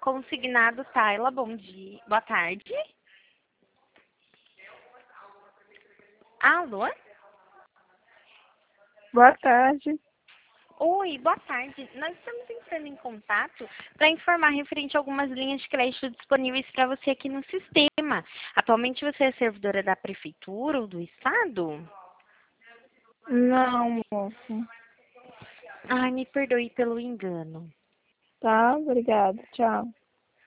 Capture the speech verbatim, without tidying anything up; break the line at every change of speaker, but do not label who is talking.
Consignado Tayla, bom dia. Boa tarde. Alô?
Boa tarde.
Oi, boa tarde. Nós estamos entrando em contato para informar referente a algumas linhas de crédito disponíveis para você aqui no sistema. Atualmente você é servidora da prefeitura ou do estado?
Não, moço.
Ai, me perdoe pelo engano.
Tá, obrigada. Tchau.